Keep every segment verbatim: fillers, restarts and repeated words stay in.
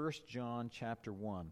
First John chapter one.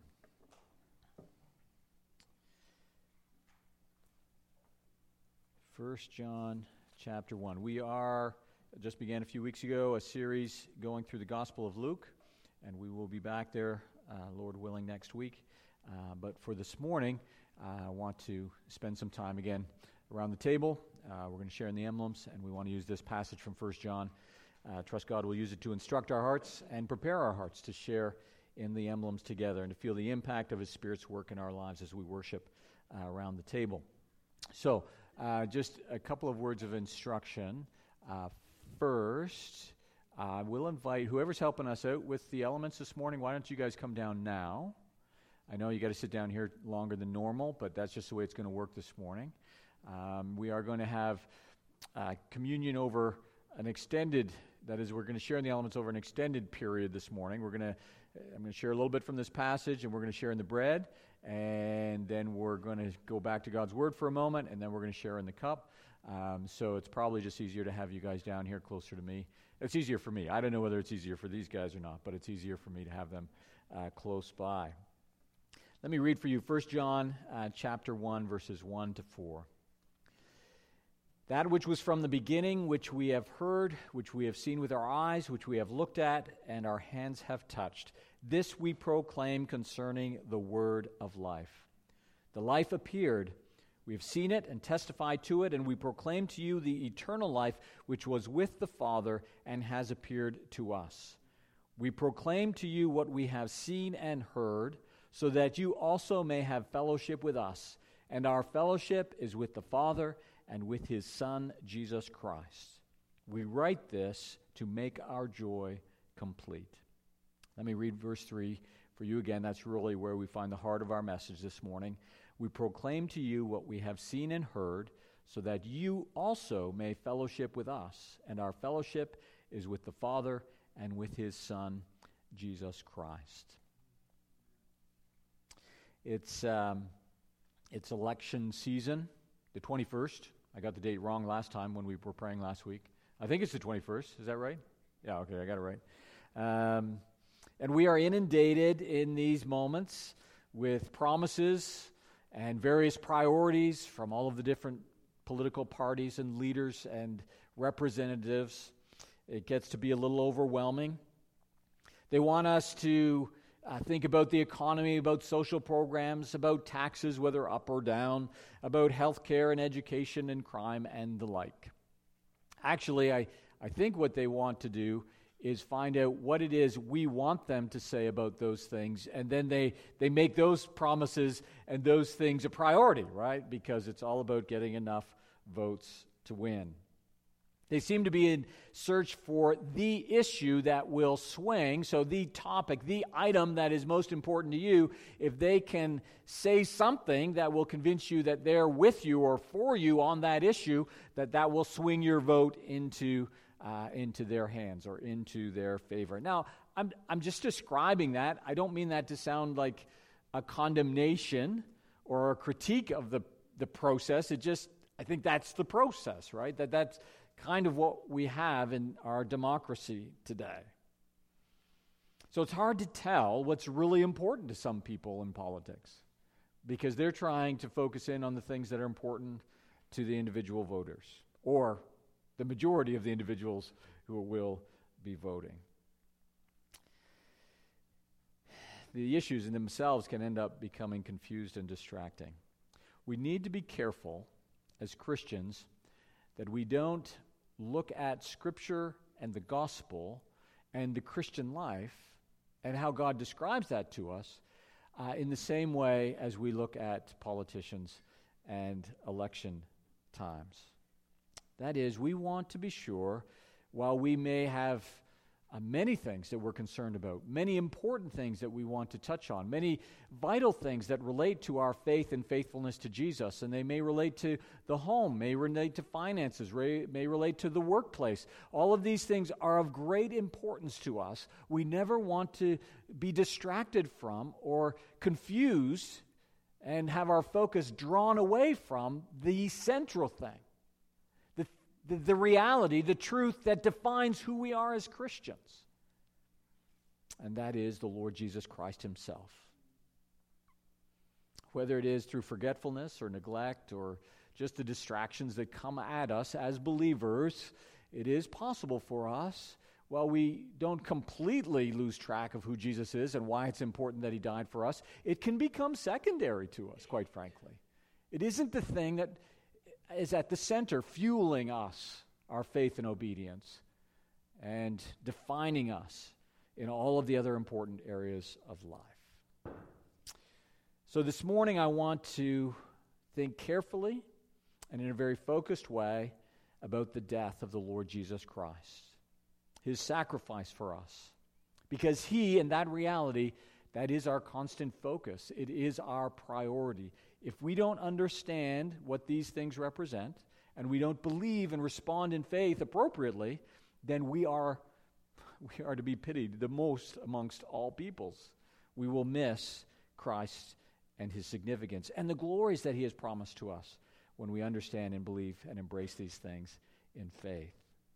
First John chapter one. We are, just began a few weeks ago, a series going through the Gospel of Luke, and we will be back there, uh, Lord willing, next week. Uh, but for this morning, uh, I want to spend some time again around the table. Uh, we're going to share in the emblems, and we want to use this passage from First John. Uh, trust God will use it to instruct our hearts and prepare our hearts to share in the emblems together and to feel the impact of His Spirit's work in our lives as we worship uh, around the table. So, uh, just a couple of words of instruction. Uh, first, I uh, will invite whoever's helping us out with the elements this morning, why don't you guys come down now? I know you got to sit down here longer than normal, but that's just the way it's going to work this morning. Um, we are going to have uh, communion over an extended, that is, we're going to share in the elements over an extended period this morning. We're going to, I'm going to share a little bit from this passage, and we're going to share in the bread, and then we're going to go back to God's Word for a moment, and then we're going to share in the cup. Um, so it's probably just easier to have you guys down here closer to me. It's easier for me. I don't know whether it's easier for these guys or not, but it's easier for me to have them uh, close by. Let me read for you First John uh, chapter one, verses one to four. That which was from the beginning, which we have heard, which we have seen with our eyes, which we have looked at, and our hands have touched, this we proclaim concerning the word of life. The life appeared. We have seen it and testified to it, and we proclaim to you the eternal life which was with the Father and has appeared to us. We proclaim to you what we have seen and heard, so that you also may have fellowship with us. And our fellowship is with the Father and with His Son, Jesus Christ. We write this to make our joy complete. Let me read verse three for you again. That's really where we find the heart of our message this morning. We proclaim to you what we have seen and heard, so that you also may fellowship with us. And our fellowship is with the Father and with His Son, Jesus Christ. It's um, it's election season, the twenty-first. I got the date wrong last time when we were praying last week. I think it's the twenty-first. Is that right? Yeah, okay, I got it right. Um, and we are inundated in these moments with promises and various priorities from all of the different political parties and leaders and representatives. It gets to be a little overwhelming. They want us to Uh, think about the economy, about social programs, about taxes, whether up or down, about health care and education and crime and the like. Actually, I, I think what they want to do is find out what it is we want them to say about those things, and then they, they make those promises and those things a priority, right? Because it's all about getting enough votes to win. They seem to be in search for the issue that will swing, so the topic, the item that is most important to you. If they can say something that will convince you that they're with you or for you on that issue, that that will swing your vote into uh, into their hands or into their favor. Now, I'm I'm just describing that. I don't mean that to sound like a condemnation or a critique of the the process. It just, I think that's the process, right? That that's kind of what we have in our democracy today. So it's hard to tell what's really important to some people in politics because they're trying to focus in on the things that are important to the individual voters or the majority of the individuals who will be voting. The issues in themselves can end up becoming confused and distracting. We need to be careful as Christians that we don't look at Scripture and the gospel and the Christian life and how God describes that to us uh, in the same way as we look at politicians and election times. That is, we want to be sure, while we may have Uh, many things that we're concerned about, many important things that we want to touch on, many vital things that relate to our faith and faithfulness to Jesus, and they may relate to the home, may relate to finances, re- may relate to the workplace. All of these things are of great importance to us. We never want to be distracted from or confused and have our focus drawn away from the central thing. The, the reality, the truth that defines who we are as Christians. and that is the Lord Jesus Christ himself. Whether it is through forgetfulness or neglect or just the distractions that come at us as believers, it is possible for us, while we don't completely lose track of who Jesus is and why it's important that he died for us, it can become secondary to us, quite frankly. It isn't the thing that is at the center, fueling us, our faith and obedience, and defining us in all of the other important areas of life. So this morning I want to think carefully and in a very focused way about the death of the Lord Jesus Christ, his sacrifice for us. Because he, in that reality, that is our constant focus. It is our priority. If we don't understand what these things represent, and we don't believe and respond in faith appropriately, then we are, we are to be pitied the most amongst all peoples. We will miss Christ and his significance and the glories that he has promised to us when we understand and believe and embrace these things in faith.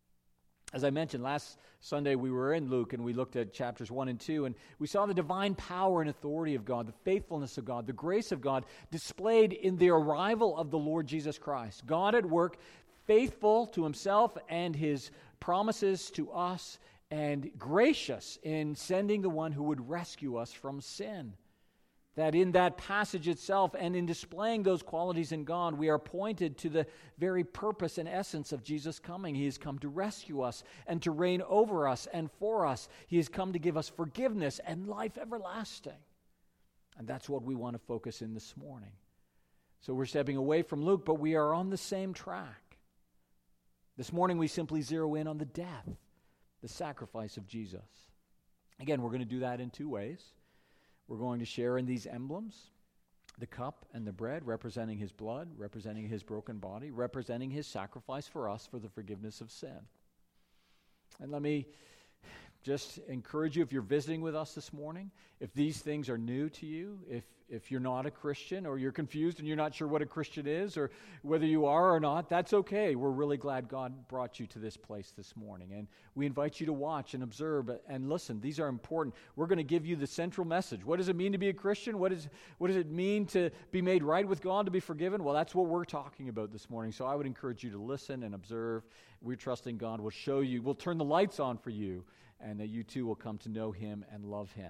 As I mentioned, last Sunday we were in Luke and we looked at chapters one and two, and we saw the divine power and authority of God, the faithfulness of God, the grace of God displayed in the arrival of the Lord Jesus Christ. God at work, faithful to himself and his promises to us, and gracious in sending the one who would rescue us from sin. That in that passage itself and in displaying those qualities in God, we are pointed to the very purpose and essence of Jesus' coming. He has come to rescue us and to reign over us and for us. He has come to give us forgiveness and life everlasting. And that's what we want to focus in this morning. So we're stepping away from Luke, but we are on the same track. This morning we simply zero in on the death, the sacrifice of Jesus. Again, we're going to do that in two ways. We're going to share in these emblems, the cup and the bread, representing his blood, representing his broken body, representing his sacrifice for us for the forgiveness of sin. And let me just encourage you, if you're visiting with us this morning, if these things are new to you, if if you're not a Christian or you're confused and you're not sure what a Christian is or whether you are or not, that's okay. We're really glad God brought you to this place this morning. And we invite you to watch and observe and listen. These are important. We're going to give you the central message. What does it mean to be a Christian? What is what does it mean to be made right with God, to be forgiven? Well, that's what we're talking about this morning. So I would encourage you to listen and observe. We're trusting God will show you, will turn the lights on for you, and that you too will come to know him and love him.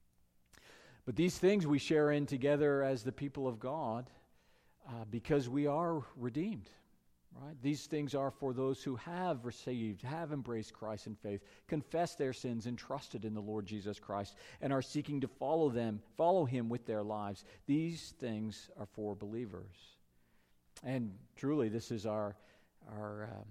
But these things we share in together as the people of God uh, because we are redeemed, right? These things are for those who have received, have embraced Christ in faith, confessed their sins and trusted in the Lord Jesus Christ, and are seeking to follow them, follow him with their lives. These things are for believers. And truly, this is our, our, uh,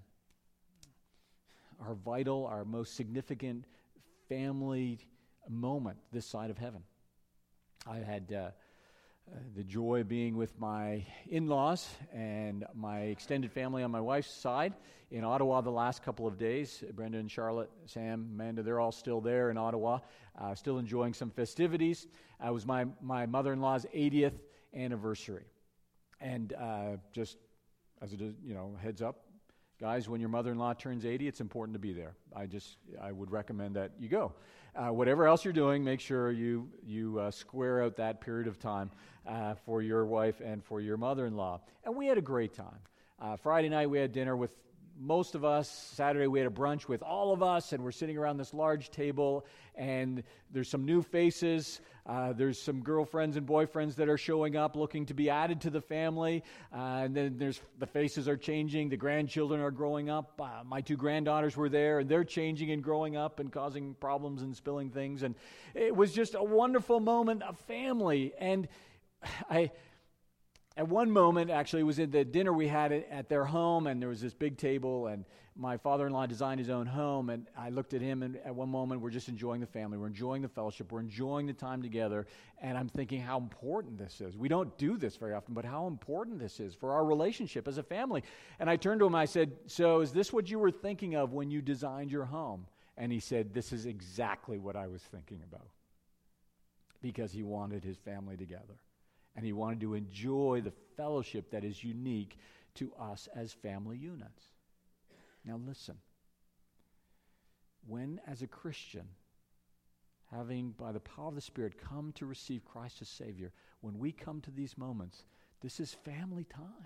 our vital, our most significant family moment this side of heaven. I had uh, uh, the joy of being with my in-laws and my extended family on my wife's side in Ottawa the last couple of days. Brenda and Charlotte, Sam, Amanda, they're all still there in Ottawa, uh, still enjoying some festivities. Uh, it was my, my mother-in-law's eightieth anniversary. And uh, just as a you know heads up, guys, when your mother-in-law turns eighty, it's important to be there. I just I would recommend that you go. Uh, whatever else you're doing, make sure you you uh, square out that period of time uh, for your wife and for your mother-in-law. And we had a great time. Uh, Friday night we had dinner with most of us. Saturday we had a brunch with all of us, and we're sitting around this large table, and there's some new faces. Uh, there's some girlfriends and boyfriends that are showing up looking to be added to the family. Uh, and then there's the faces are changing. The grandchildren are growing up. Uh, my two granddaughters were there, and they're changing and growing up and causing problems and spilling things. And it was just a wonderful moment of family. And I... At one moment, actually, it was at the dinner we had at their home, and there was this big table, and my father-in-law designed his own home, and I looked at him, and at one moment, we're just enjoying the family, we're enjoying the fellowship, we're enjoying the time together, and I'm thinking how important this is. We don't do this very often, but how important this is for our relationship as a family. And I turned to him, and I said, so is this what you were thinking of when you designed your home? And he said, this is exactly what I was thinking about, because he wanted his family together. And he wanted to enjoy the fellowship that is unique to us as family units. Now listen. When, as a Christian, having, by the power of the Spirit, come to receive Christ as Savior, when we come to these moments, this is family time.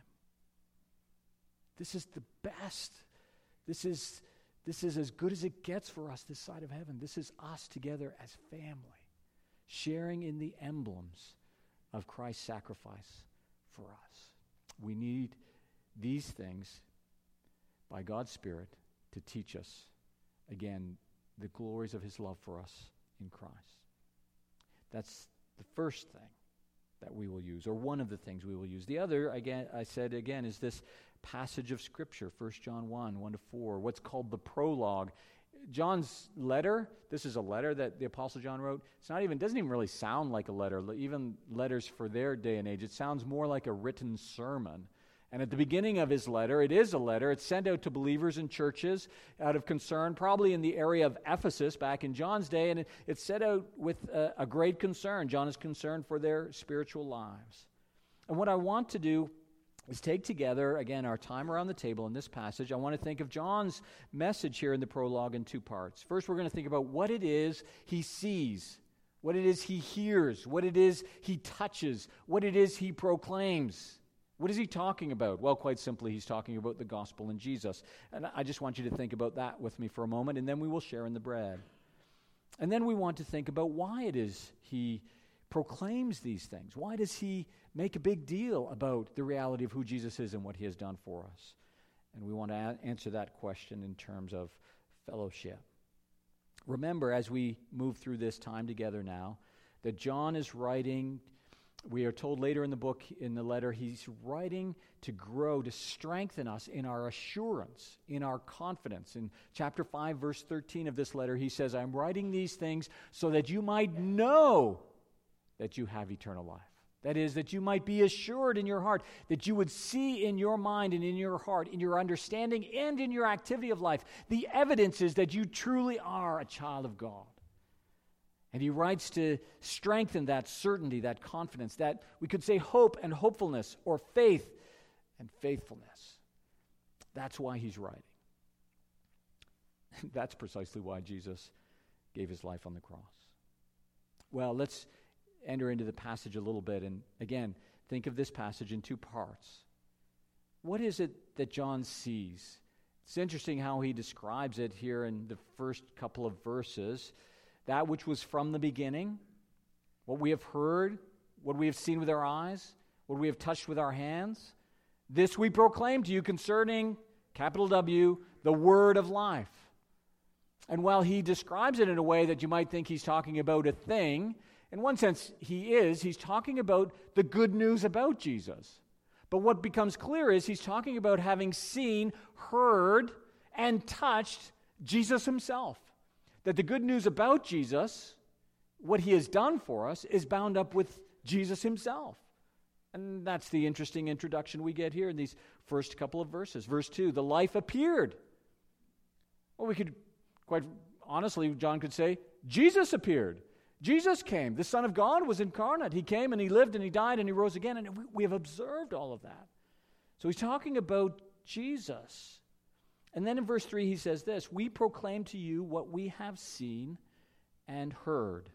This is the best. This is, this is as good as it gets for us this side of heaven. This is us together as family, sharing in the emblems of Christ's sacrifice for us. We need these things by God's Spirit to teach us, again, the glories of his love for us in Christ. That's the first thing that we will use, or one of the things we will use. The other, again, I said again, is this passage of Scripture, First John one, one to four, what's called the prologue. John's letter, this is a letter that the Apostle John wrote. It's not even, doesn't even really sound like a letter, even letters for their day and age. It sounds more like a written sermon. And at the beginning of his letter, it is a letter. It's sent out to believers in churches out of concern, probably in the area of Ephesus back in John's day, and it, it's set out with a, a great concern. John is concerned for their spiritual lives. And what I want to do is take together, again, our time around the table in this passage. I want to think of John's message here in the prologue in two parts. First, we're going to think about what it is he sees, what it is he hears, what it is he touches, what it is he proclaims. What is he talking about? Well, quite simply, he's talking about the gospel in Jesus. And I just want you to think about that with me for a moment, and then we will share in the bread. And then we want to think about why it is he proclaims these things. Why does he make a big deal about the reality of who Jesus is and what he has done for us? And we want to a- answer that question in terms of fellowship. Remember, as we move through this time together now, that John is writing. We are told later in the book, in the letter, he's writing to grow, to strengthen us in our assurance, in our confidence. In chapter five, verse thirteen of this letter, he says, I'm writing these things so that you might know that you have eternal life. That is, that you might be assured in your heart, that you would see in your mind and in your heart, in your understanding and in your activity of life, the evidences that you truly are a child of God. And he writes to strengthen that certainty, that confidence, that we could say hope and hopefulness, or faith and faithfulness. That's why he's writing. That's precisely why Jesus gave his life on the cross. Well, let's enter into the passage a little bit. And again, think of this passage in two parts. What is it that John sees? It's interesting how he describes it here in the first couple of verses. That which was from the beginning, what we have heard, what we have seen with our eyes, what we have touched with our hands, this we proclaim to you concerning, capital W, the word of life. And while he describes it in a way that you might think he's talking about a thing, in one sense he is, he's talking about the good news about Jesus. But what becomes clear is he's talking about having seen, heard, and touched Jesus himself. That the good news about Jesus, what he has done for us, is bound up with Jesus himself. And that's the interesting introduction we get here in these first couple of verses. Verse two, the life appeared. Well, we could, quite honestly, John could say, Jesus appeared. Jesus came. The Son of God was incarnate. He came and he lived and he died and he rose again. And we have observed all of that. So he's talking about Jesus. And then in verse three he says this, we proclaim to you what we have seen and heard.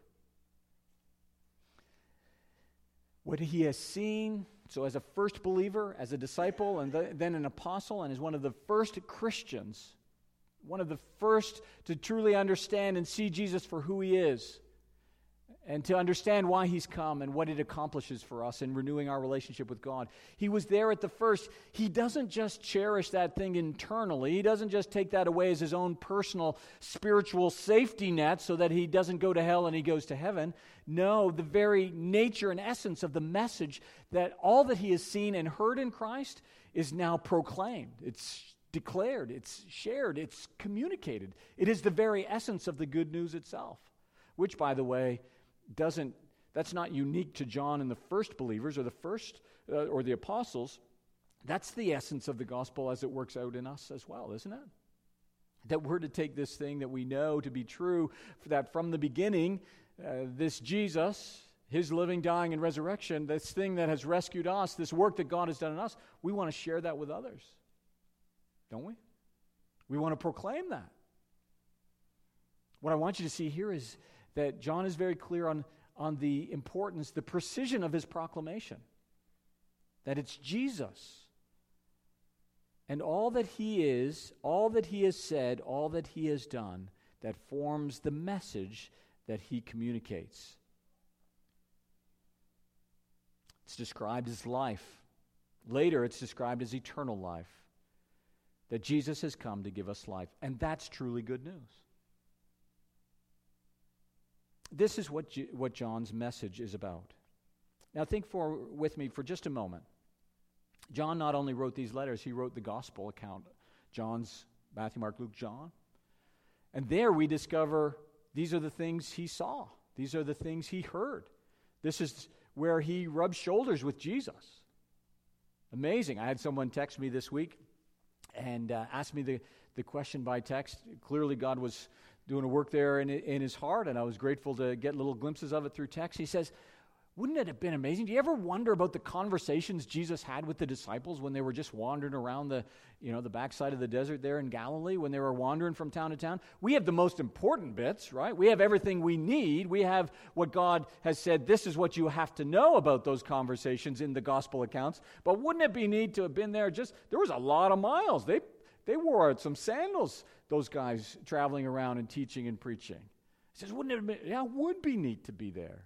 What he has seen, so as a first believer, as a disciple, and then an apostle, and as one of the first Christians, one of the first to truly understand and see Jesus for who he is, and to understand why he's come and what it accomplishes for us in renewing our relationship with God. He was there at the first. He doesn't just cherish that thing internally. He doesn't just take that away as his own personal spiritual safety net so that he doesn't go to hell and he goes to heaven. No, the very nature and essence of the message that all that he has seen and heard in Christ is now proclaimed. It's declared, it's shared, it's communicated. It is the very essence of the good news itself, which, by the way, doesn't, that's not unique to John and the first believers or the first, uh, or the apostles. That's the essence of the gospel as it works out in us as well, isn't it? That we're to take this thing that we know to be true, that from the beginning, uh, this Jesus, his living, dying, and resurrection, this thing that has rescued us, this work that God has done in us, we want to share that with others. Don't we? We want to proclaim that. What I want you to see here is that John is very clear on, on the importance, the precision of his proclamation. That it's Jesus. And all that he is, all that he has said, all that he has done, that forms the message that he communicates. It's described as life. Later, it's described as eternal life. That Jesus has come to give us life. And that's truly good news. This is what, G- what John's message is about. Now think for with me for just a moment. John not only wrote these letters, he wrote the gospel account. John's, Matthew, Mark, Luke, John. And there we discover these are the things he saw. These are the things he heard. This is where he rubbed shoulders with Jesus. Amazing. I had someone text me this week and uh, ask me the, the question by text. Clearly God was doing a work there in, in his heart, and I was grateful to get little glimpses of it through text. He says, wouldn't it have been amazing? Do you ever wonder about the conversations Jesus had with the disciples when they were just wandering around the, you know, the backside of the desert there in Galilee, when they were wandering from town to town? We have the most important bits, right? We have everything we need. We have what God has said, this is what you have to know about those conversations in the gospel accounts. But wouldn't it be neat to have been there? Just, there was a lot of miles. They, they wore some sandals, those guys traveling around and teaching and preaching. He says, wouldn't it have been, yeah, it would be neat to be there.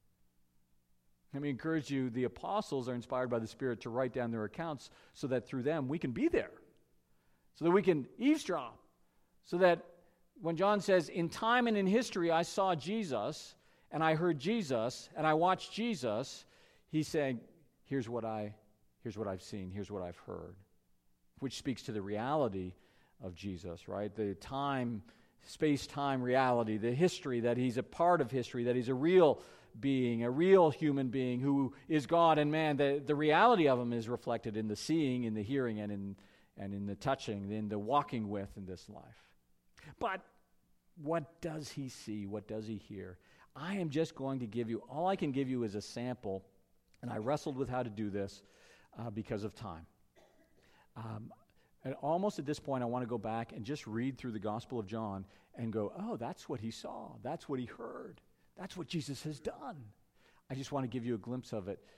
Let me encourage you, the apostles are inspired by the Spirit to write down their accounts so that through them we can be there, so that we can eavesdrop, so that when John says, in time and in history I saw Jesus, and I heard Jesus, and I watched Jesus, he's saying, here's what, I, here's what I've seen, here's what I've heard, which speaks to the reality of Jesus, right? The time, space-time reality, the history, that he's a part of history, that he's a real being, a real human being who is God and man. The, the reality of him is reflected in the seeing, in the hearing, and in, and in the touching, in the walking with in this life. But what does he see? What does he hear? I am just going to give you, all I can give you is a sample, and I wrestled with how to do this uh, because of time. Um, and almost at this point, I want to go back and just read through the Gospel of John and go, oh, that's what he saw. That's what he heard. That's what Jesus has done. I just want to give you a glimpse of it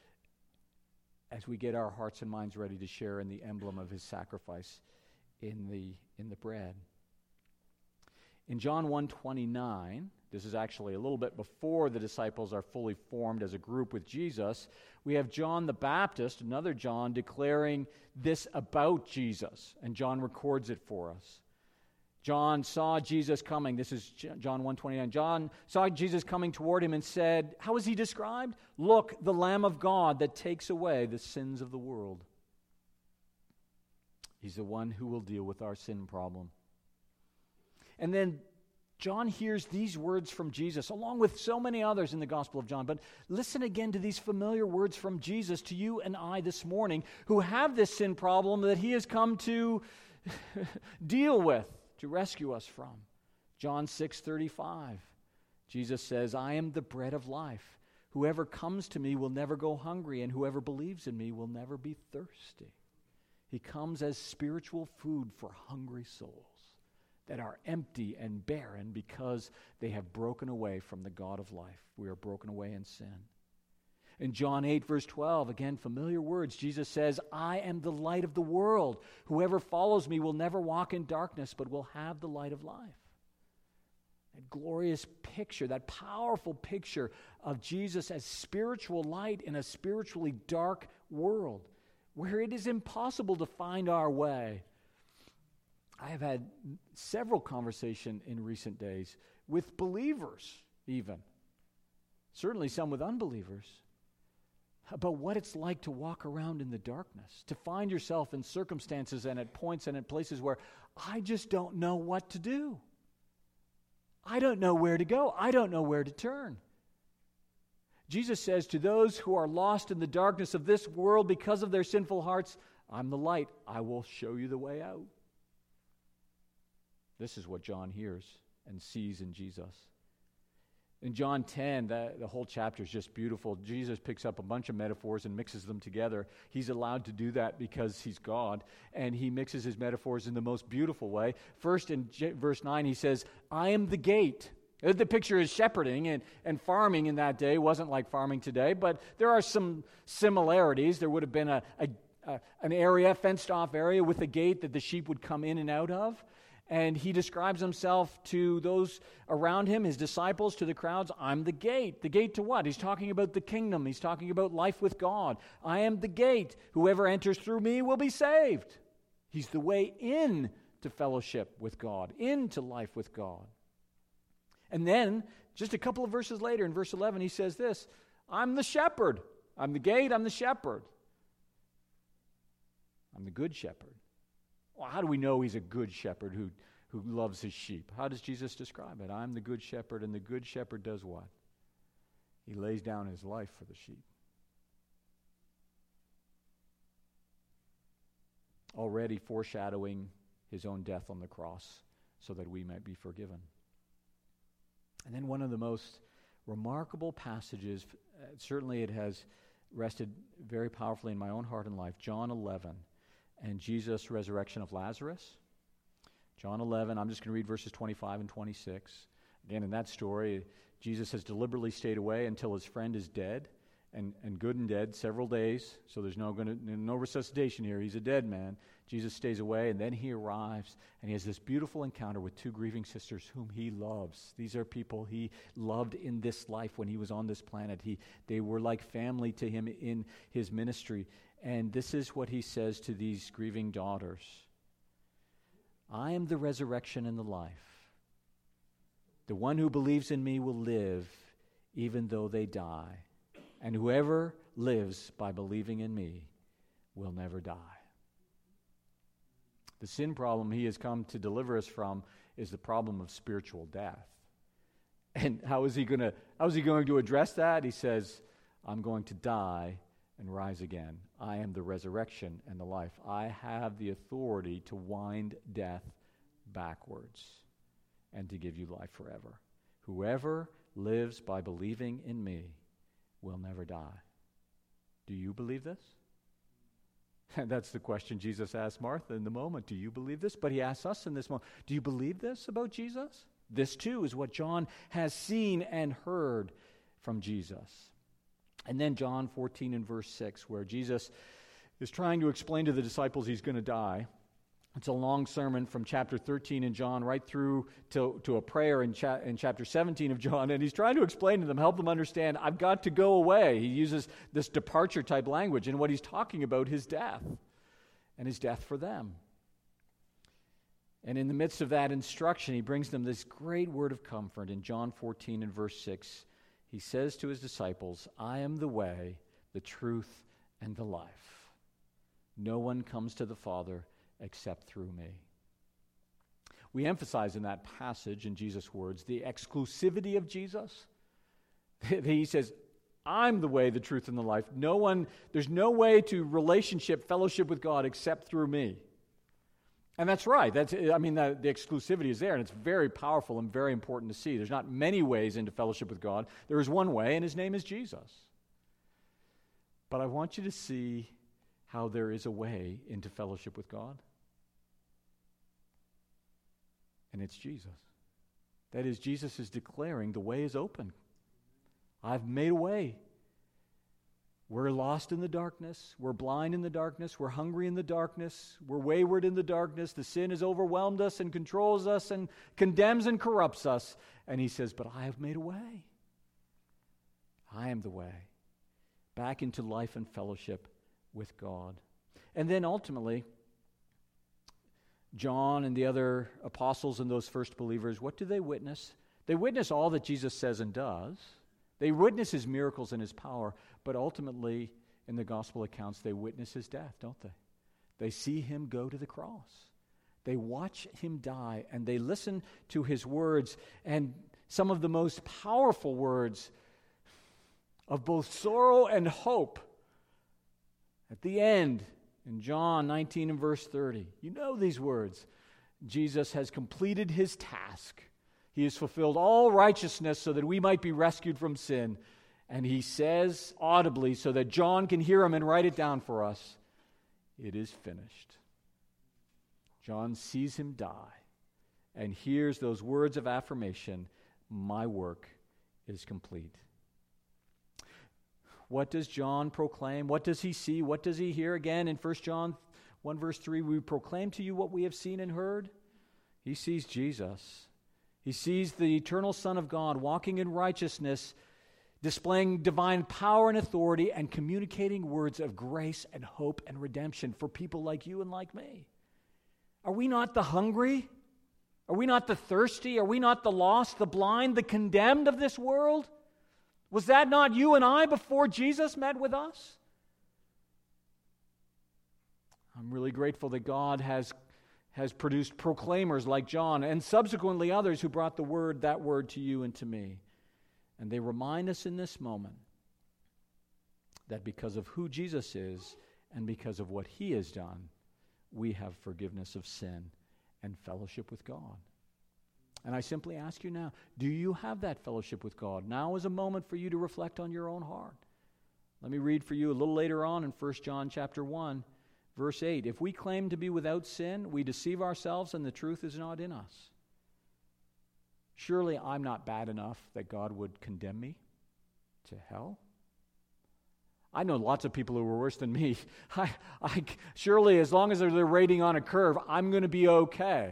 as we get our hearts and minds ready to share in the emblem of his sacrifice in the in the bread. In John one twenty-nine, this is actually a little bit before the disciples are fully formed as a group with Jesus, we have John the Baptist, another John, declaring this about Jesus, and John records it for us. John saw Jesus coming. This is John one twenty-nine. John saw Jesus coming toward him and said, how is he described? Look, the Lamb of God that takes away the sins of the world. He's the one who will deal with our sin problem. And then John hears these words from Jesus, along with so many others in the Gospel of John. But listen again to these familiar words from Jesus to you and I this morning, who have this sin problem that he has come to deal with, to rescue us from. John six thirty-five. Jesus says, I am the bread of life. Whoever comes to me will never go hungry, and whoever believes in me will never be thirsty. He comes as spiritual food for hungry souls that are empty and barren because they have broken away from the God of life. We are broken away in sin. In John eight, verse twelve, again, familiar words, Jesus says, I am the light of the world. Whoever follows me will never walk in darkness, but will have the light of life. That glorious picture, that powerful picture of Jesus as spiritual light in a spiritually dark world, where it is impossible to find our way. I have had several conversations in recent days with believers, even. Certainly some with unbelievers, about what it's like to walk around in the darkness, to find yourself in circumstances and at points and at places where I just don't know what to do. I don't know where to go. I don't know where to turn. Jesus says to those who are lost in the darkness of this world because of their sinful hearts, I'm the light. I will show you the way out. This is what John hears and sees in Jesus. In John ten, the, the whole chapter is just beautiful. Jesus picks up a bunch of metaphors and mixes them together. He's allowed to do that because he's God, and he mixes his metaphors in the most beautiful way. First, in J- verse nine, he says, I am the gate. Uh, The picture is shepherding, and, and farming in that day wasn't like farming today, but there are some similarities. There would have been a, a, a an area, fenced-off area with a gate that the sheep would come in and out of. And he describes himself to those around him, his disciples, to the crowds, I'm the gate. The gate to what? He's talking about the kingdom. He's talking about life with God. I am the gate. Whoever enters through me will be saved. He's the way in to fellowship with God, into life with God. And then, just a couple of verses later, in verse eleven, he says this, I'm the shepherd. I'm the gate, I'm the shepherd. I'm the good shepherd. Well, how do we know he's a good shepherd who, who loves his sheep? How does Jesus describe it? I'm the good shepherd, and the good shepherd does what? He lays down his life for the sheep. Already foreshadowing his own death on the cross so that we might be forgiven. And then one of the most remarkable passages, uh, certainly it has rested very powerfully in my own heart and life, John eleven. And Jesus' resurrection of Lazarus. John eleven, I'm just going to read verses twenty-five and twenty-six. Again, in that story, Jesus has deliberately stayed away until his friend is dead, and, and good and dead, several days. So there's no, gonna, no resuscitation here. He's a dead man. Jesus stays away, and then he arrives, and he has this beautiful encounter with two grieving sisters whom he loves. These are people he loved in this life when he was on this planet. He, they were like family to him in his ministry. And this is what he says to these grieving daughters. I am the resurrection and the life. The one who believes in me will live even though they die. And whoever lives by believing in me will never die. The sin problem he has come to deliver us from is the problem of spiritual death. And how is he going to how is he going to address that? He says, I'm going to die and rise again. I am the resurrection and the life. I have the authority to wind death backwards and to give you life forever. Whoever lives by believing in me will never die. Do you believe this? And that's the question Jesus asked Martha in the moment. Do you believe this? But he asks us in this moment, do you believe this about Jesus? This too is what John has seen and heard from Jesus. And then John fourteen and verse six, where Jesus is trying to explain to the disciples he's going to die. It's a long sermon from chapter thirteen in John right through to, to a prayer in, cha- in chapter seventeen of John. And he's trying to explain to them, help them understand, I've got to go away. He uses this departure type language. And what he's talking about, his death and his death for them. And in the midst of that instruction, he brings them this great word of comfort in John fourteen and verse six. He says to his disciples, I am the way, the truth, and the life. No one comes to the Father except through me. We emphasize in that passage, in Jesus' words, the exclusivity of Jesus. He says, I'm the way, the truth, and the life. No one, there's no way to relationship, fellowship with God except through me. And that's right. That's, I mean, the, the exclusivity is there, and it's very powerful and very important to see. There's not many ways into fellowship with God. There is one way, and his name is Jesus. But I want you to see how there is a way into fellowship with God. And it's Jesus. That is, Jesus is declaring the way is open. I've made a way. We're lost in the darkness. We're blind in the darkness. We're hungry in the darkness. We're wayward in the darkness. The sin has overwhelmed us and controls us and condemns and corrupts us. And he says, but I have made a way. I am the way back into life and fellowship with God. And then ultimately, John and the other apostles and those first believers, what do they witness? They witness all that Jesus says and does. They witness his miracles and his power, but ultimately, in the gospel accounts, they witness his death, don't they? They see him go to the cross. They watch him die, and they listen to his words, and some of the most powerful words of both sorrow and hope. At the end, in John nineteen and verse thirty, you know these words. Jesus has completed his task. He has fulfilled all righteousness so that we might be rescued from sin. And he says audibly so that John can hear him and write it down for us, it is finished. John sees him die and hears those words of affirmation, my work is complete. What does John proclaim? What does he see? What does he hear? Again, in First John one verse three, we proclaim to you what we have seen and heard. He sees Jesus. He sees the eternal Son of God walking in righteousness, displaying divine power and authority, and communicating words of grace and hope and redemption for people like you and like me. Are we not the hungry? Are we not the thirsty? Are we not the lost, the blind, the condemned of this world? Was that not you and I before Jesus met with us? I'm really grateful that God has, has produced proclaimers like John and subsequently others who brought the word, that word to you and to me. And they remind us in this moment that because of who Jesus is and because of what he has done, we have forgiveness of sin and fellowship with God. And I simply ask you now, do you have that fellowship with God? Now is a moment for you to reflect on your own heart. Let me read for you a little later on in First John chapter one, verse eight. If we claim to be without sin, we deceive ourselves and the truth is not in us. Surely I'm not bad enough that God would condemn me to hell. I know lots of people who are worse than me. I, I, surely as long as they're rating on a curve, I'm going to be okay.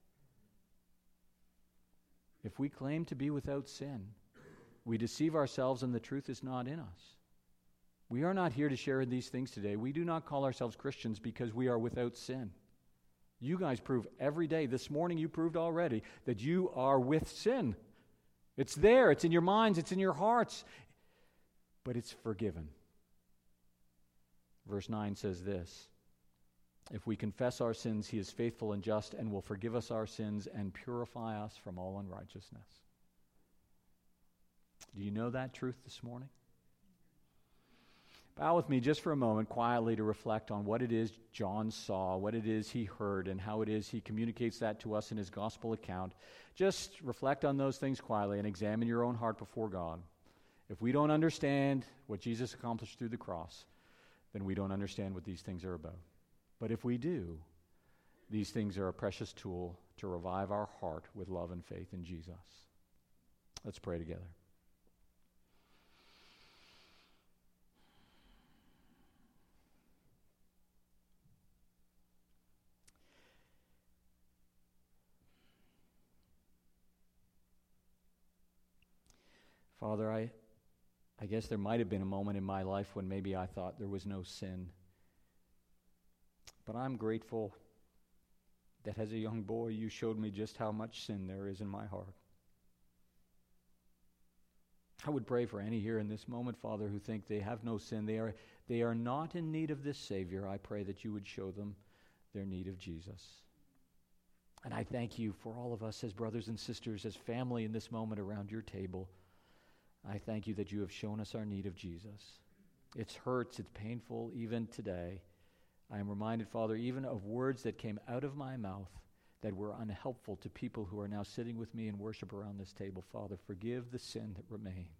If we claim to be without sin, we deceive ourselves and the truth is not in us. We are not here to share these things today. We do not call ourselves Christians because we are without sin. You guys prove every day. This morning you proved already that you are with sin. It's there. It's in your minds. It's in your hearts. But it's forgiven. Verse nine says this. If we confess our sins, he is faithful and just and will forgive us our sins and purify us from all unrighteousness. Do you know that truth this morning? Bow with me just for a moment quietly to reflect on what it is John saw, what it is he heard, and how it is he communicates that to us in his gospel account. Just reflect on those things quietly and examine your own heart before God. If we don't understand what Jesus accomplished through the cross, then we don't understand what these things are about. But if we do, these things are a precious tool to revive our heart with love and faith in Jesus. Let's pray together. Father, I, I guess there might have been a moment in my life when maybe I thought there was no sin. But I'm grateful that as a young boy you showed me just how much sin there is in my heart. I would pray for any here in this moment, Father, who think they have no sin. They are, they are not in need of this Savior. I pray that you would show them their need of Jesus. And I thank you for all of us as brothers and sisters, as family in this moment around your table. I thank you that you have shown us our need of Jesus. It hurts, it's painful even today. I am reminded, Father, even of words that came out of my mouth that were unhelpful to people who are now sitting with me in worship around this table. Father, forgive the sin that remains.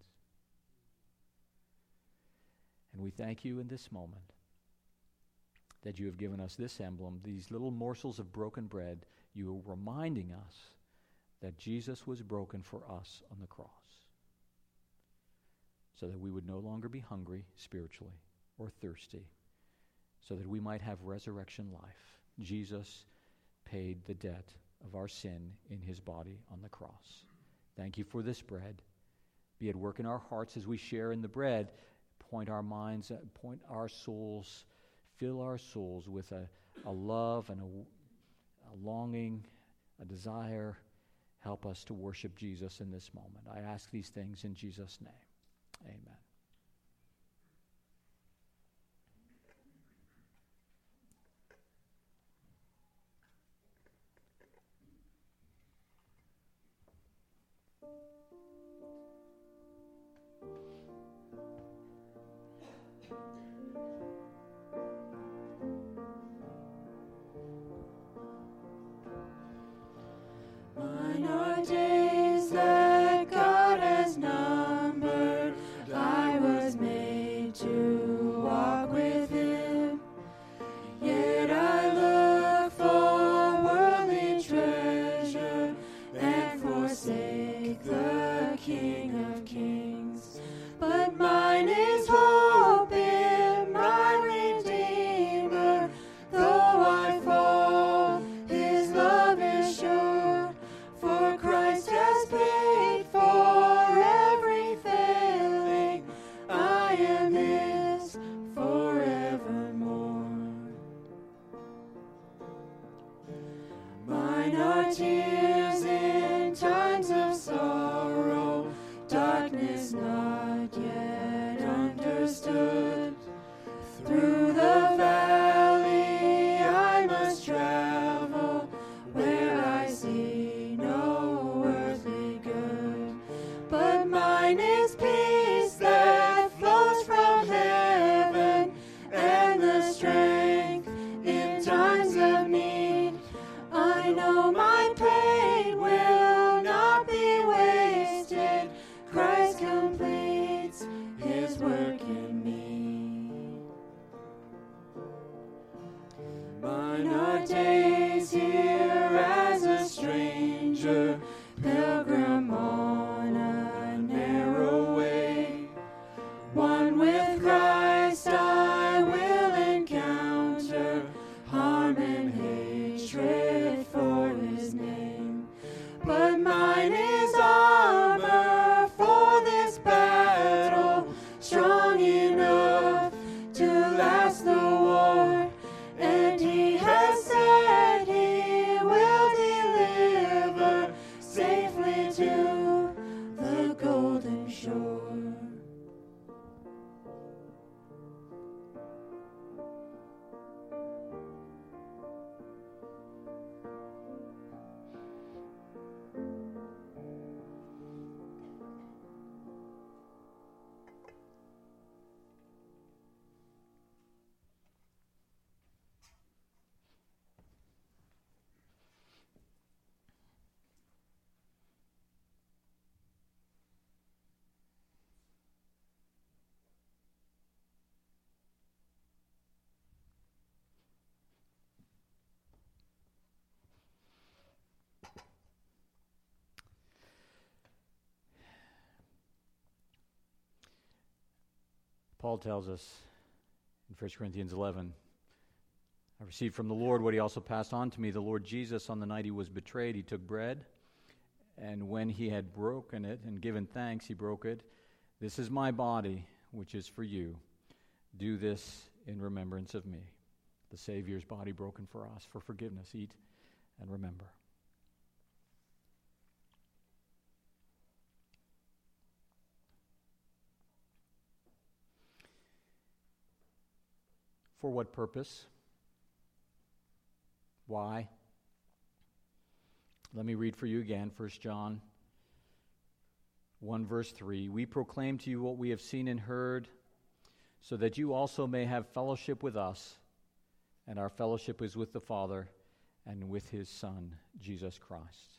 And we thank you in this moment that you have given us this emblem, these little morsels of broken bread. You are reminding us that Jesus was broken for us on the cross so that we would no longer be hungry spiritually or thirsty, so that we might have resurrection life. Jesus paid the debt of our sin in his body on the cross. Thank you for this bread. Be at work in our hearts as we share in the bread. Point our minds, point our souls, fill our souls with a, a love and a, a longing, a desire. Help us to worship Jesus in this moment. I ask these things in Jesus' name. Amen. Mine are days that God has numbered. work in me. Mine are days here as a stranger, pilgrim on a narrow way. One with Christ I will encounter harm and hatred for his name. But mine is armor for this battle, strong enough to last the war. And he has said he will deliver safely to the golden shore. Paul tells us in First Corinthians eleven, I received from the Lord what he also passed on to me. The Lord Jesus, on the night he was betrayed, he took bread, and when he had broken it and given thanks, he broke it. This is my body, which is for you. Do this in remembrance of me. The Savior's body broken for us, for forgiveness. Eat and remember. For what purpose? Why? Let me read for you again, First John one, verse three. We proclaim to you what we have seen and heard, so that you also may have fellowship with us, and our fellowship is with the Father and with his Son, Jesus Christ.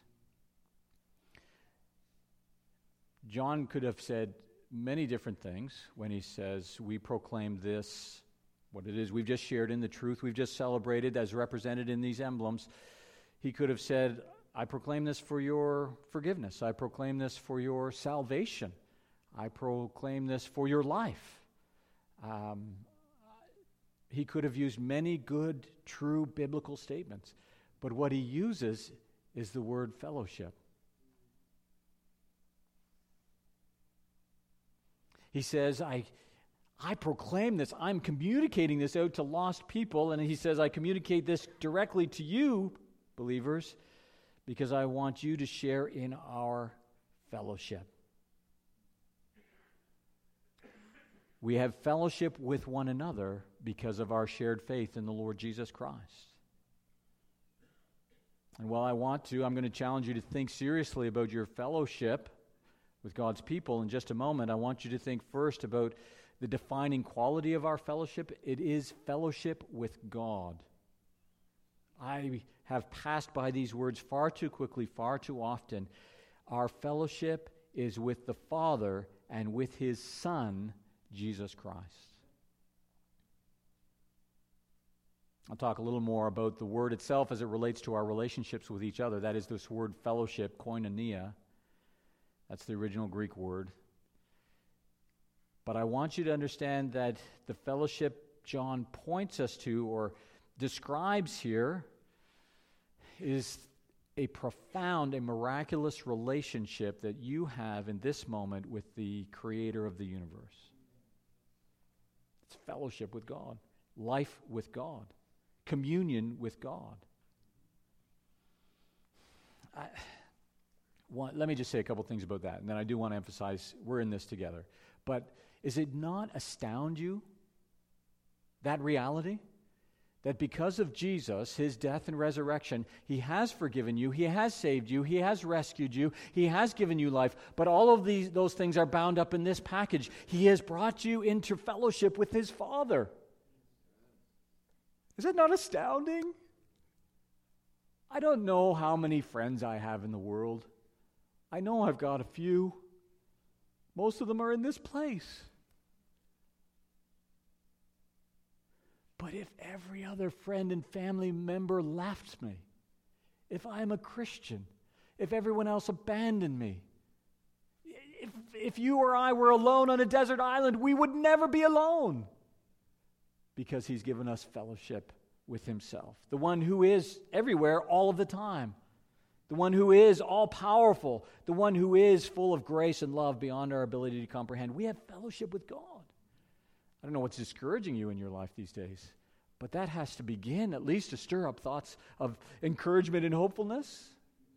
John could have said many different things when he says, we proclaim this, what it is we've just shared in the truth we've just celebrated as represented in these emblems. He could have said, I proclaim this for your forgiveness. I proclaim this for your salvation. I proclaim this for your life. Um, he could have used many good, true biblical statements, but what he uses is the word fellowship. He says, I I proclaim this. I'm communicating this out to lost people. And he says, I communicate this directly to you, believers, because I want you to share in our fellowship. We have fellowship with one another because of our shared faith in the Lord Jesus Christ. And while I want to, I'm going to challenge you to think seriously about your fellowship with God's people in just a moment. I want you to think first about the defining quality of our fellowship. It is fellowship with God. I have passed by these words far too quickly, far too often. Our fellowship is with the Father and with his Son, Jesus Christ. I'll talk a little more about the word itself as it relates to our relationships with each other. That is this word fellowship, koinonia. That's the original Greek word. But I want you to understand that the fellowship John points us to or describes here is a profound, a miraculous relationship that you have in this moment with the Creator of the universe. It's fellowship with God, life with God, communion with God. I, want, let me just say a couple things about that, and then I do want to emphasize we're in this together. But does it not astound you, that reality? That because of Jesus, his death and resurrection, he has forgiven you, he has saved you, he has rescued you, he has given you life, but all of these those things are bound up in this package. He has brought you into fellowship with his Father. Is that not astounding? I don't know how many friends I have in the world. I know I've got a few. Most of them are in this place. But if every other friend and family member left me, if I'm a Christian, if everyone else abandoned me, if, if you or I were alone on a desert island, we would never be alone, because he's given us fellowship with himself, the one who is everywhere all of the time, the one who is all-powerful, the one who is full of grace and love beyond our ability to comprehend. We have fellowship with God. I don't know what's discouraging you in your life these days, but that has to begin at least to stir up thoughts of encouragement and hopefulness.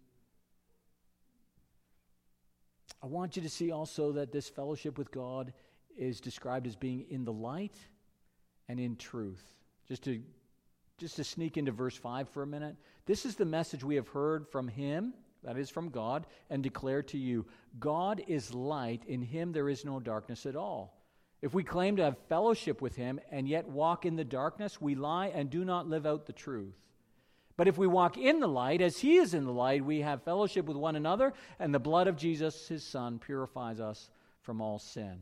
I want you to see also that this fellowship with God is described as being in the light and in truth. Just to, just to sneak into verse five for a minute. This is the message we have heard from him, that is from God, and declared to you. God is light, in him there is no darkness at all. If we claim to have fellowship with him and yet walk in the darkness, we lie and do not live out the truth. But if we walk in the light, as he is in the light, we have fellowship with one another, and the blood of Jesus, his Son, purifies us from all sin.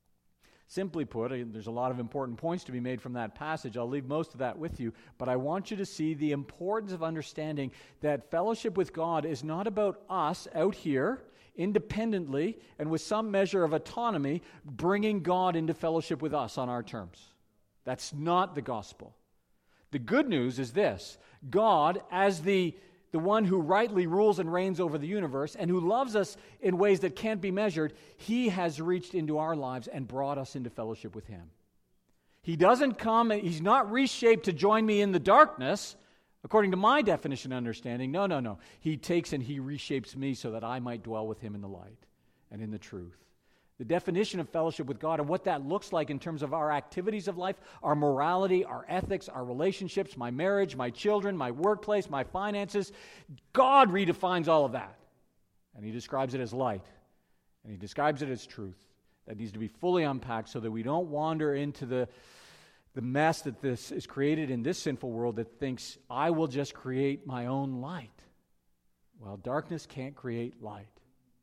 Simply put, there's a lot of important points to be made from that passage. I'll leave most of that with you, but I want you to see the importance of understanding that fellowship with God is not about us out here, independently and with some measure of autonomy, bringing God into fellowship with us on our terms. That's not the gospel. The good news is this: God, as the, the one who rightly rules and reigns over the universe and who loves us in ways that can't be measured, he has reached into our lives and brought us into fellowship with him. He doesn't come, he's not reshaped to join me in the darkness, according to my definition and understanding. No, no, no. He takes and he reshapes me so that I might dwell with him in the light and in the truth. The definition of fellowship with God and what that looks like in terms of our activities of life, our morality, our ethics, our relationships, my marriage, my children, my workplace, my finances, God redefines all of that. And he describes it as light. And he describes it as truth. That needs to be fully unpacked so that we don't wander into the The mess that this is created in this sinful world that thinks, I will just create my own light. Well, darkness can't create light.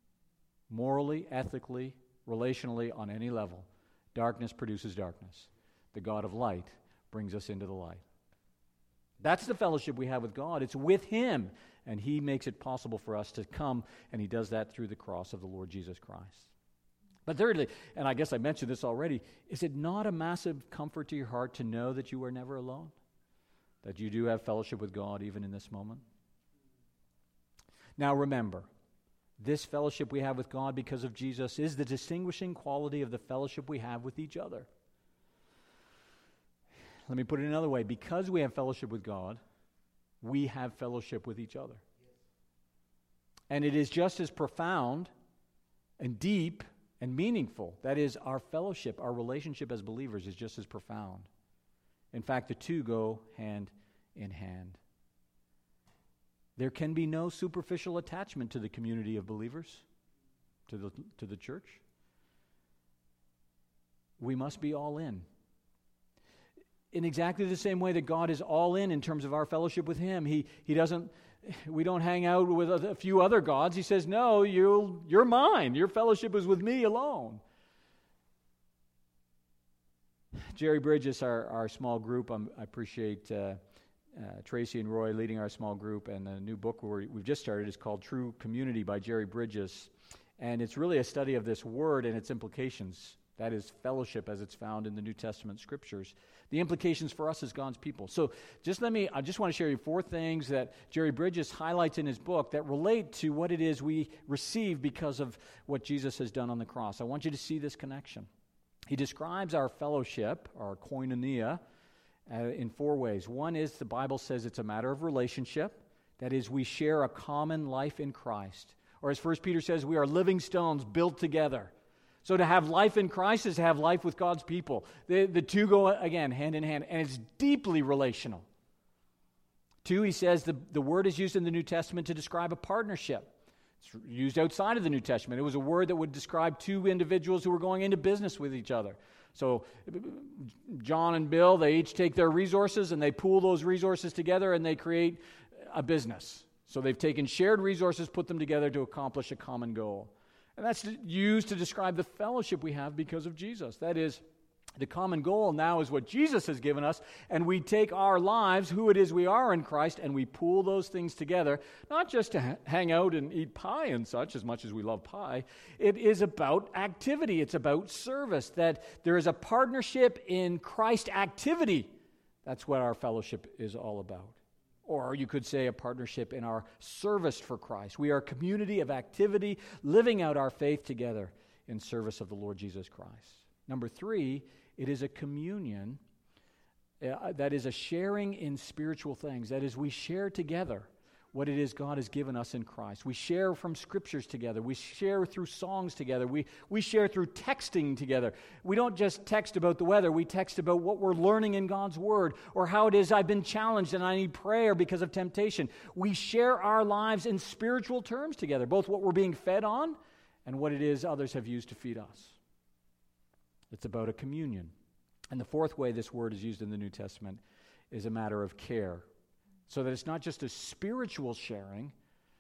Morally, ethically, relationally, on any level, darkness produces darkness. The God of light brings us into the light. That's the fellowship we have with God. It's with him, and he makes it possible for us to come, and he does that through the cross of the Lord Jesus Christ. But thirdly, and I guess I mentioned this already, is it not a massive comfort to your heart to know that you are never alone? That you do have fellowship with God even in this moment? Now remember, this fellowship we have with God because of Jesus is the distinguishing quality of the fellowship we have with each other. Let me put it another way. Because we have fellowship with God, we have fellowship with each other. And it is just as profound and deep and meaningful. That is, our fellowship, our relationship as believers is just as profound. In fact, the two go hand in hand. There can be no superficial attachment to the community of believers, to the, to the church. We must be all in. In exactly the same way that God is all in in terms of our fellowship with him. He, he doesn't... We don't hang out with a few other gods. He says, no, you'll, you're mine. Your fellowship is with me alone. Jerry Bridges, our, our small group, um, I appreciate uh, uh, Tracy and Roy leading our small group, and a new book we're, we've just started is called True Community by Jerry Bridges. And it's really a study of this word and its implications. That is fellowship as it's found in the New Testament scriptures. The implications for us as God's people. So just let me, I just want to share you four things that Jerry Bridges highlights in his book that relate to what it is we receive because of what Jesus has done on the cross. I want you to see this connection. He describes our fellowship, our koinonia, uh, in four ways. One is the Bible says it's a matter of relationship. That is, we share a common life in Christ. Or as First Peter says, we are living stones built together. So to have life in Christ is to have life with God's people. The, the two go, again, hand in hand, and it's deeply relational. Two, he says the, the word is used in the New Testament to describe a partnership. It's used outside of the New Testament. It was a word that would describe two individuals who were going into business with each other. So John and Bill, they each take their resources and they pool those resources together and they create a business. So they've taken shared resources, put them together to accomplish a common goal. And that's used to describe the fellowship we have because of Jesus. That is, The common goal now is what Jesus has given us, and we take our lives, who it is we are in Christ, and we pool those things together, not just to ha- hang out and eat pie and such, as much as we love pie. It is about activity. It's about service, that there is a partnership in Christ activity. That's what our fellowship is all about. Or you could say a partnership in our service for Christ. We are a community of activity, living out our faith together in service of the Lord Jesus Christ. Number three, it is a communion uh, that is a sharing in spiritual things. That is, we share together what it is God has given us in Christ. We share from scriptures together. We share through songs together. We, we share through texting together. We don't just text about the weather. We text about what we're learning in God's Word, or how it is I've been challenged and I need prayer because of temptation. We share our lives in spiritual terms together, both what we're being fed on and what it is others have used to feed us. It's about a communion. And the fourth way this word is used in the New Testament is a matter of care. So that it's not just a spiritual sharing.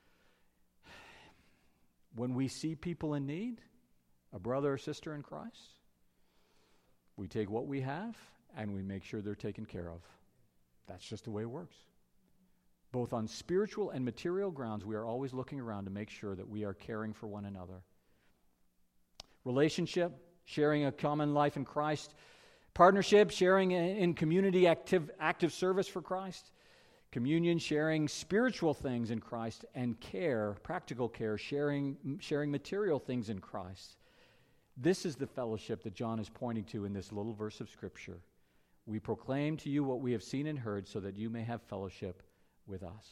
When we see people in need, a brother or sister in Christ, we take what we have and we make sure they're taken care of. That's just the way it works. Both on spiritual and material grounds, we are always looking around to make sure that we are caring for one another. Relationship, sharing a common life in Christ. Partnership, sharing in community active, active service for Christ. Communion, sharing spiritual things in Christ. And care, practical care, sharing, sharing material things in Christ. This is the fellowship that John is pointing to in this little verse of Scripture. We proclaim to you what we have seen and heard so that you may have fellowship with us.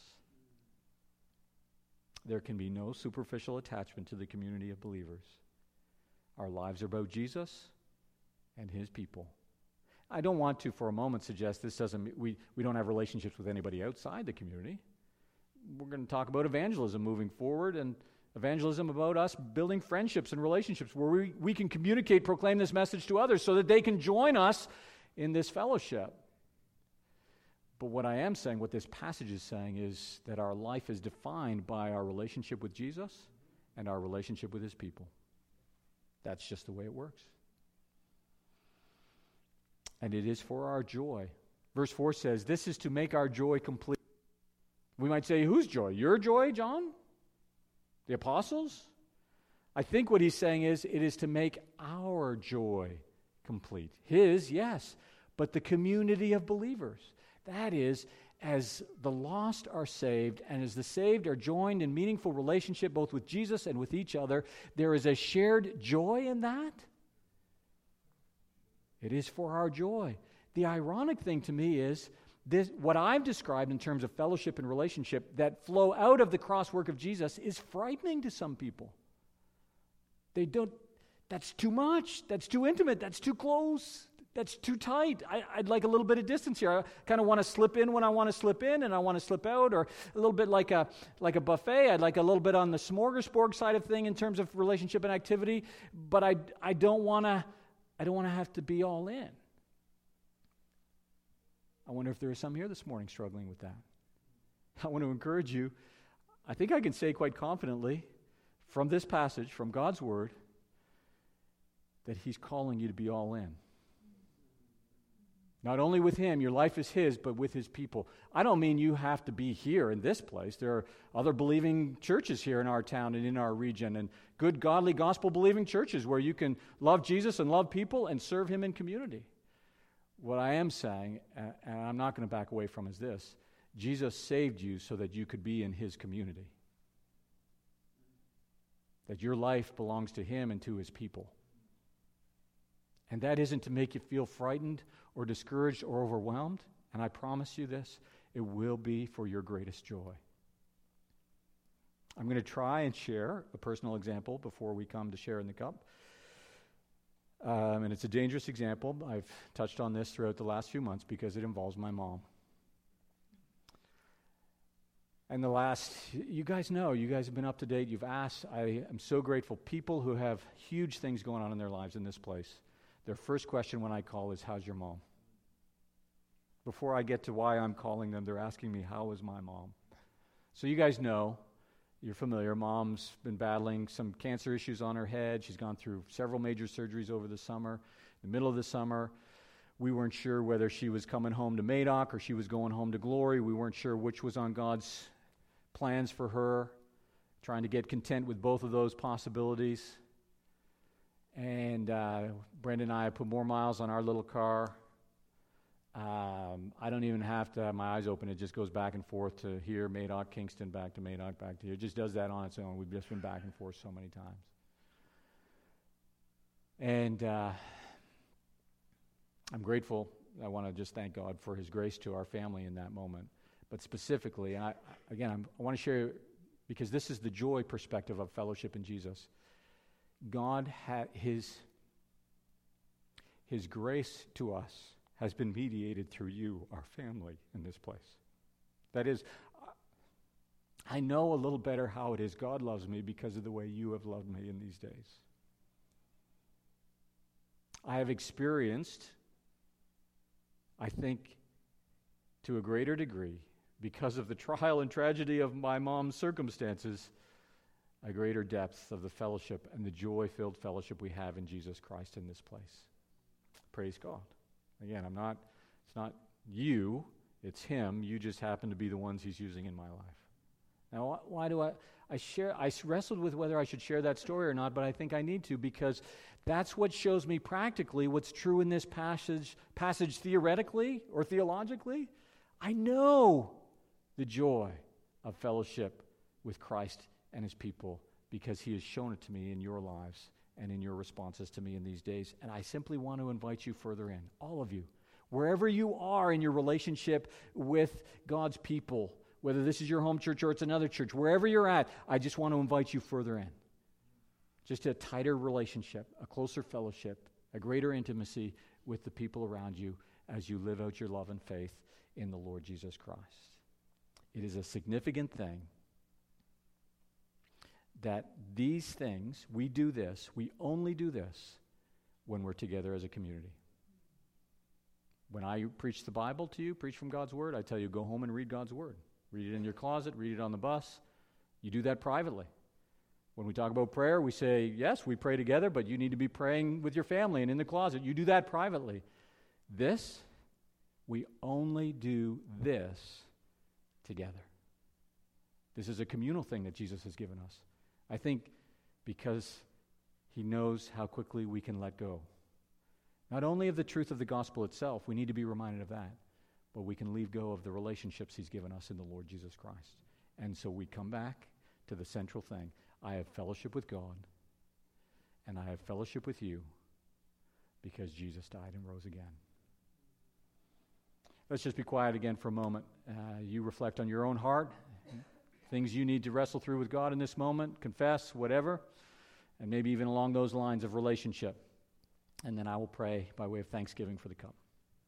There can be no superficial attachment to the community of believers. Our lives are about Jesus and his people. I don't want to for a moment suggest this doesn't mean we, we don't have relationships with anybody outside the community. We're going to talk about evangelism moving forward, and evangelism about us building friendships and relationships where we, we can communicate, proclaim this message to others so that they can join us in this fellowship. But what I am saying, what this passage is saying, is that our life is defined by our relationship with Jesus and our relationship with his people. That's just the way it works. And it is for our joy. Verse four says, this is to make our joy complete. We might say, whose joy? Your joy, John? The apostles? I think what he's saying is, it is to make our joy complete. His, yes, but the community of believers. That is, as the lost are saved and as the saved are joined in meaningful relationship both with Jesus and with each other, there is a shared joy in that. It is for our joy. The ironic thing to me is this, what I've described in terms of fellowship and relationship that flow out of the cross work of Jesus is frightening to some people. They don't, that's too much, that's too intimate, that's too close. That's too tight. I, I'd like a little bit of distance here. I kind of want to slip in when I want to slip in, and I want to slip out, or a little bit like a like a buffet. I'd like a little bit on the smorgasbord side of thing in terms of relationship and activity, but I I don't want to I don't want to have to be all in. I wonder if there are some here this morning struggling with that. I want to encourage you. I think I can say quite confidently from this passage, from God's Word, that He's calling you to be all in. Not only with Him, your life is His, but with His people. I don't mean you have to be here in this place. There are other believing churches here in our town and in our region, and good, godly, gospel-believing churches where you can love Jesus and love people and serve Him in community. What I am saying, and I'm not going to back away from, is this. Jesus saved you so that you could be in His community. That your life belongs to Him and to His people. And that isn't to make you feel frightened or discouraged or overwhelmed. And I promise you this, it will be for your greatest joy. I'm going to try and share a personal example before we come to share in the cup. Um, and it's a dangerous example. I've touched on this throughout the last few months because it involves my mom. And the last, you guys know, you guys have been up to date. You've asked. I am so grateful. People who have huge things going on in their lives in this place, their first question when I call is, how's your mom? Before I get to why I'm calling them, they're asking me, how is my mom? So you guys know, you're familiar, Mom's been battling some cancer issues on her head. She's gone through several major surgeries over the summer. the middle of the summer. We weren't sure whether she was coming home to Madoc or she was going home to Glory. We weren't sure which was on God's plans for her, trying to get content with both of those possibilities. And uh, Brenda and I put more miles on our little car. Um, I don't even have to have my eyes open. It just goes back and forth to here, Madoc, Kingston, back to Madoc, back to here. It just does that on its own. We've just been back and forth so many times. And uh, I'm grateful. I want to just thank God for His grace to our family in that moment. But specifically, and I, again, I'm, I want to share, because this is the joy perspective of fellowship in Jesus. God had His, His grace to us has been mediated through you, our family, in this place. That is, I know a little better how it is God loves me because of the way you have loved me in these days. I have experienced, I think, to a greater degree, because of the trial and tragedy of my mom's circumstances, a greater depth of the fellowship and the joy-filled fellowship we have in Jesus Christ in this place. Praise God. Again, I'm not, it's not you, it's Him. You just happen to be the ones He's using in my life. Now, why do I, I share, I wrestled with whether I should share that story or not, but I think I need to, because that's what shows me practically what's true in this passage, passage theoretically or theologically. I know the joy of fellowship with Christ and His people because He has shown it to me in your lives and in your responses to me in these days. And I simply want to invite you further in, all of you, wherever you are in your relationship with God's people, whether this is your home church or it's another church, wherever you're at, I just want to invite you further in. Just a tighter relationship, a closer fellowship, a greater intimacy with the people around you as you live out your love and faith in the Lord Jesus Christ. It is a significant thing that these things, we do this, we only do this when we're together as a community. When I preach the Bible to you, preach from God's Word, I tell you, go home and read God's Word. Read it in your closet, read it on the bus. You do that privately. When we talk about prayer, we say, yes, we pray together, but you need to be praying with your family and in the closet. You do that privately. This, we only do this together. This is a communal thing that Jesus has given us. I think because He knows how quickly we can let go. Not only of the truth of the gospel itself, we need to be reminded of that, but we can leave go of the relationships He's given us in the Lord Jesus Christ. And so we come back to the central thing. I have fellowship with God, and I have fellowship with you because Jesus died and rose again. Let's just be quiet again for a moment. Uh, you reflect on your own heart, things you need to wrestle through with God in this moment, confess, whatever, and maybe even along those lines of relationship. And then I will pray by way of thanksgiving for the cup.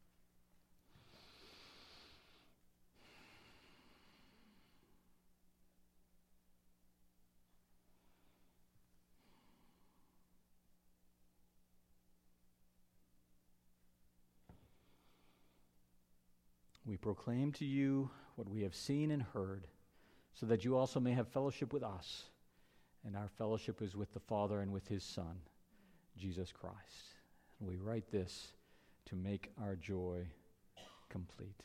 We proclaim to you what we have seen and heard, so that you also may have fellowship with us. And our fellowship is with the Father and with His Son, Jesus Christ. And we write this to make our joy complete.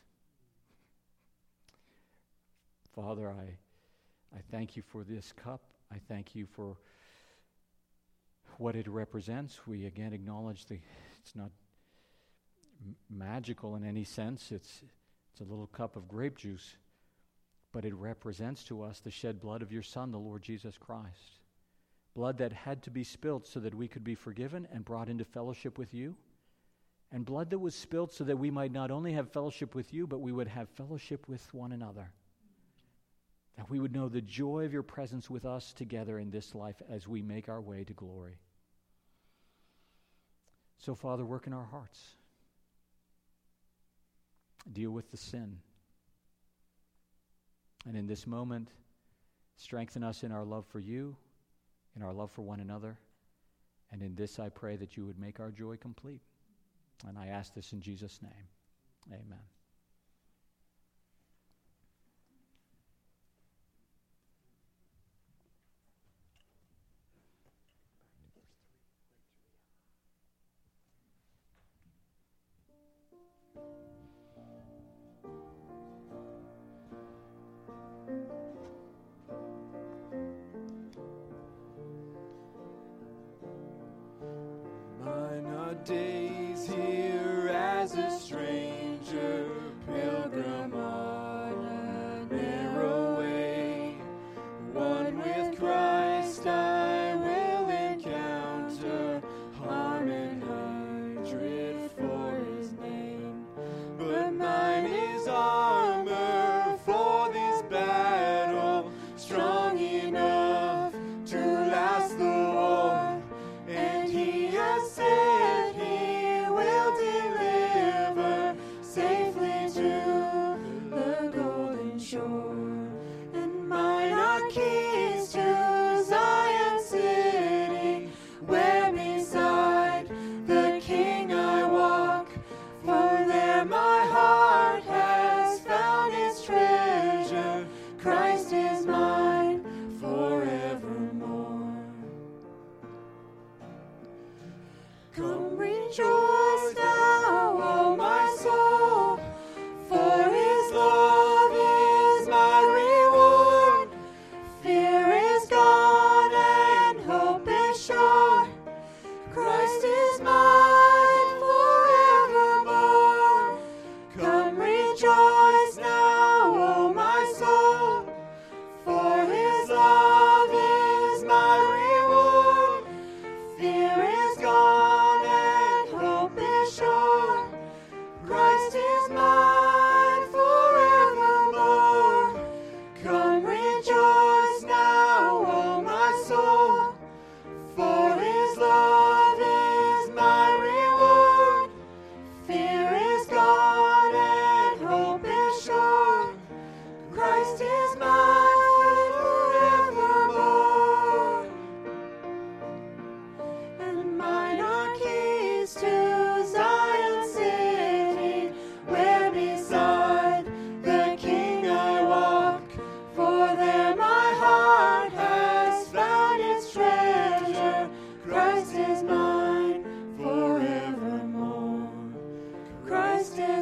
Father, I, I thank you for this cup. I thank you for what it represents. We again acknowledge the it's not m- magical in any sense. It's It's a little cup of grape juice, but it represents to us the shed blood of your Son, the Lord Jesus Christ. Blood that had to be spilt so that we could be forgiven and brought into fellowship with you. And blood that was spilt so that we might not only have fellowship with you, but we would have fellowship with one another. That we would know the joy of your presence with us together in this life as we make our way to glory. So, Father, work in our hearts. Deal with the sin. And in this moment, strengthen us in our love for you, in our love for one another. And in this I pray that you would make our joy complete. And I ask this in Jesus' name. Amen.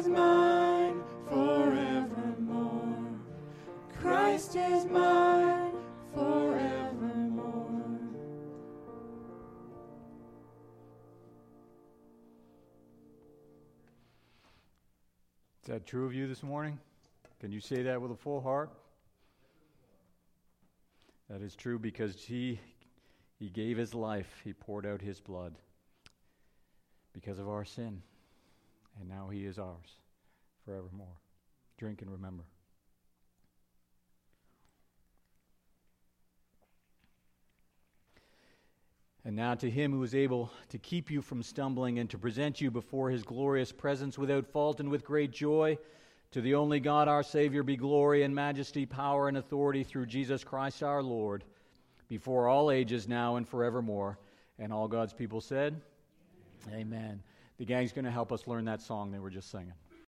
is mine forevermore. Christ is mine forevermore. Is that true of you this morning? Can you say that with a full heart? That is true because he, he gave his life. He poured out his blood because of our sin. And now he is ours forevermore. Drink and remember. And now to him who is able to keep you from stumbling and to present you before his glorious presence without fault and with great joy, to the only God our Savior be glory and majesty, power and authority through Jesus Christ our Lord, before all ages, now and forevermore. And all God's people said, Amen. Amen. The gang's going to help us learn that song they were just singing.